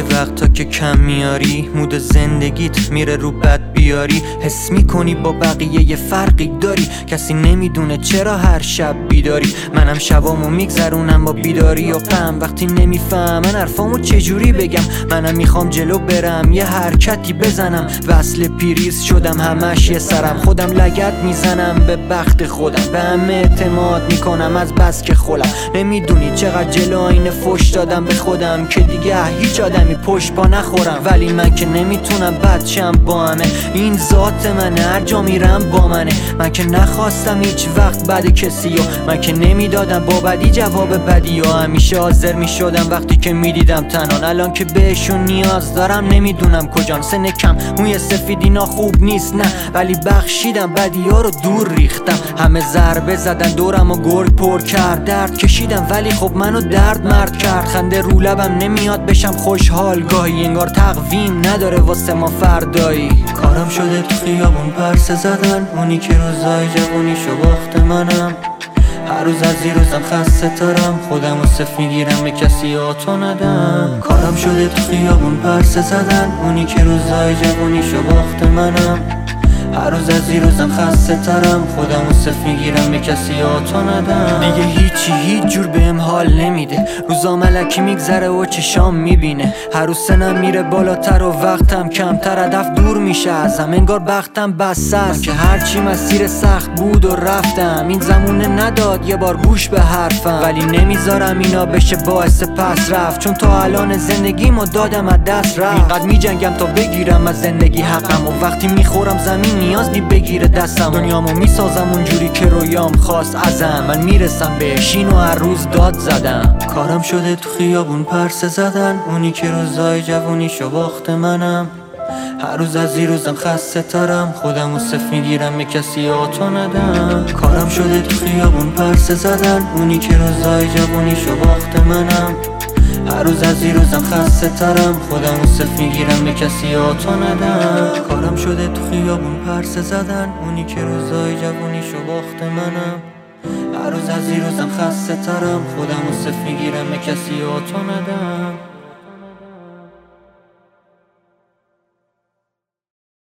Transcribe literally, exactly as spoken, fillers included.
یه وقتا که کم میاری مود زندگیت میره رو بد بیاری، حس میکنی با بقیه یه فرقی داری، کسی نمیدونه چرا هر شب بیداری. منم شبامو میگذرونم با بیداری و غم، وقتی نمیفهمن حرفامو چجوری بگم. منم میخوام جلو برم یه حرکتی بزنم، وصل پیریز شدم همش یه سرم، خودم لگد میزنم به بخت خودم، به همه اعتماد میکنم از بس که خولم. نمیدونی چقدر جلو آینه فوش دادم به خودم که دیگه هیچ آدمی پشت پا نخورم، ولی من که نمیتونم بچم با همه، این ذات منه، هر جا میرم با منه. من که نخواستم هیچ وقت بد کسی و من که نمیدادم با بدی جواب بدی و همیشه حاضر میشدم وقتی که میدیدم تنان. الان که بهشون نیاز دارم نمیدونم کجان، سن کم موی سفید اینا خوب نیست نه، ولی بخشیدم بدی ها رو دور ریختم. همه ضربه زدن دورم و گرگ پر کرد، درد کشیدم ولی خب منو درد مرد کرد. خنده رو لبم نمیاد بشم خوشحال گاهی، انگار تقویم نداره واسه ما فردایی. کارم شده تو خیابون پرسه زدن، اونی که روزای جوونیشو باخت منم. هر روز از این روزم خسته ترم، خودم رو صف میگیرم به کسی آتو ندم. کارم شده تو خیابون پرسه زدن، اونی که روزای جوونیشو باخت منم. هر روز از این روزم خسته ترم، خودم رو صف میگیرم به کسی آتو ندم. دیگه هیچی هیچ جور بهم حال نمیده، روزا ملکی میگذره و چشام میبینه. هر روز سنم میره بالاتر و وقتم کمتر، هدف دور میشه ازم، انگار بختم بسته است. که هرچی مسیر سخت بود و رفتم، این زمونه نداد یه بار گوش به حرفم، ولی نمیذارم اینا بشه باعث پس رفت، چون تا الان زندگیمو دادم از دست رفت. اینقدر میجنگم تا بگیرم از زندگی حقم، و وقتی میخورم زمین نیاز نی بگیره دستم. دنیامو میسازم اونجوری که رویام خواست ازم، من میرسم بهش اینو هر روز داد زدم. کارم شده تو خیابون پرسه زدن، اونی که روزای جوونیشو باخت منم. هر روز از این روزم خسته ترم، خودم رو صف میگیرم به کسی آتو ندم. کارم شده تو خیابون پرسه زدن، اونی که روزای جوونیشو باخت منم. هر روز از این روزم خسته ترم، خودم رو صف میگیرم به کسی آتو ندم. کارم شده تو خیابون پرسه زدن، اونی که روزای جوونیشو باخت منم. هر روز از این روزم خسته ترم، خودم رو صف میگیرم به کسی آتو ندم.